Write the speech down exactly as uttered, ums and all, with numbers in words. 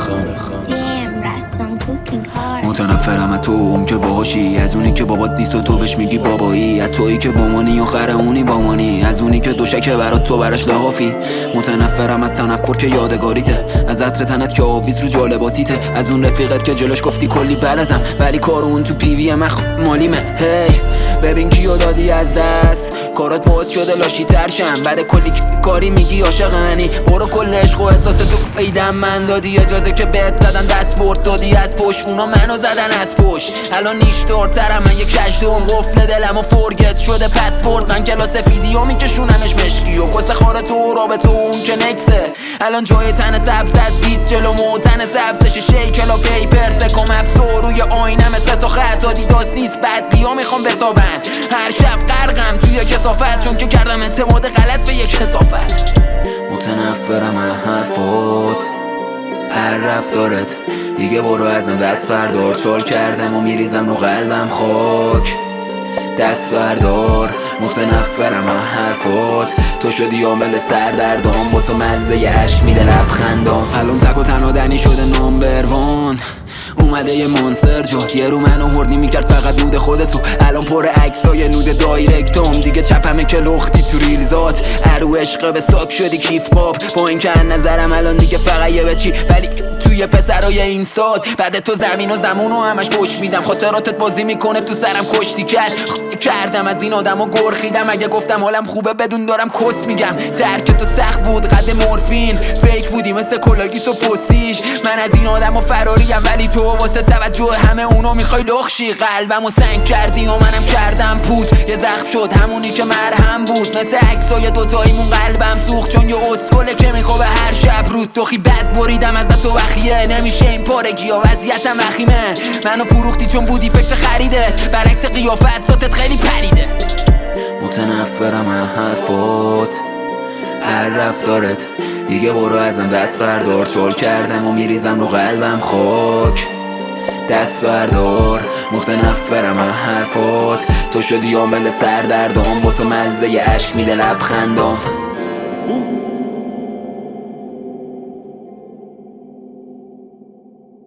متنفرم از تو اون که باهاشی، از اونی که بابات نیست و تو بهش میگی بابایی، از تویی که بامانی و خرمونی بامانی، از اونی که دوشکه برات تو براش لحافی. متنفرم از تنفر که یادگاریته، از عطر تنت که آویز رو جالباتیته، از اون رفیقت که جلوش گفتی کلی بلدم ولی کار اون تو پیوی من مالیمه. هی ببین کیو دادی از دست، کارات باعث شده لاشی ترشم، بعد کلی کاری میگی عاشق منی، برو کل عشق و احساس تو ایدم من دادی، اجازه که بهت زدن دست برد دادی از پشت، اونا منو زدن از پشت، الان نیشدارترم من، یک کشدوم قفل دلم و فرگت شده پسورد، من کلاس سفیدی و میکشونمش مشکی و کس خار تو رابطه اون که نکسه، الان جای تن سبزت وید جلو موتن سبزش شیکل و پیپر سکم ابسو روی آینه مثل تو خطا دیداست نیست بعد بیا میخوام بسابن، هر شب غرقم توی کسافت چون که کردم اعتماد غلط به یک کسافت. متنفرم از حرفات، هر رفتارت، دیگه برو ازم دست بردار، چال کردم و میریزم رو قلبم خاک، دست بردار. متنفرم از حرفات، تو شدی عامل سردردام، با تو مزه عشق میده لبخندام، الان تک و تنها شده نامبر وان، اومده یه مانستر جات، یه رو منو هردی میکرد فقط نود خودتو، الان پر عکسای نود دایرکتام، دیگه چپمه که لختی تو ریلزات، ارو عشق به ساک شدی کیف پاپ، با این که نظرم الان دیگه فقط یه بچی، ولی توی پسرای اینستاد بعد تو زمین و زمون و همش پشت میدم، خاطراتت بازی میکنه تو سرم کشتی کش کردم از این آدم و گرخیدم، اگه گفتم حالم خوبه بدون دارم کس میگم، درک تو سخت بود قد مورفین، فیک بودی مثل کلاگیس و پستیش، من از این آدم و فراریم ولی تو واسه توجه همه اونو میخوای لخشی، قلبم و سنگ کردی و منم کردم پود، یه زخم شد همونی که مرهم بود، مثل عکسای دوتاییمون قلبم سوخت، چون یه اسکله که میخوابه هر شب رود توخی بد بریدم ازت و وخیه، نمیشه این پارگی و وضعیتم وخیمه، منو فروختی چون بودی فکر خریدت، برعکس قیافت ذاتت خیلی پریده. متنفرم از حرفات، هر رفتارت، دیگه برو ازم دست بردار، چال کردم و میریزم رو قلبم خاک، دست بردار. متنفرم از حرفات، تو شدی عامل سردردام، با تو مزه عشق میده لبخندام.